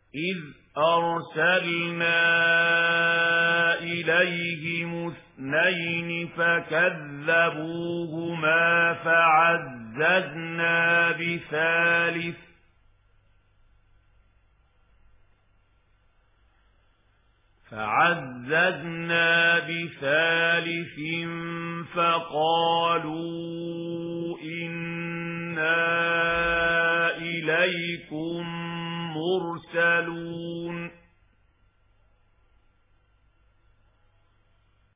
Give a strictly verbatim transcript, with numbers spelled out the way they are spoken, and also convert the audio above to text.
إذ أرسلنا إليهم اثنين فكذبوهما فعززنا بثالث فعززنا بثالث فقالوا إنا إليكم مرسلون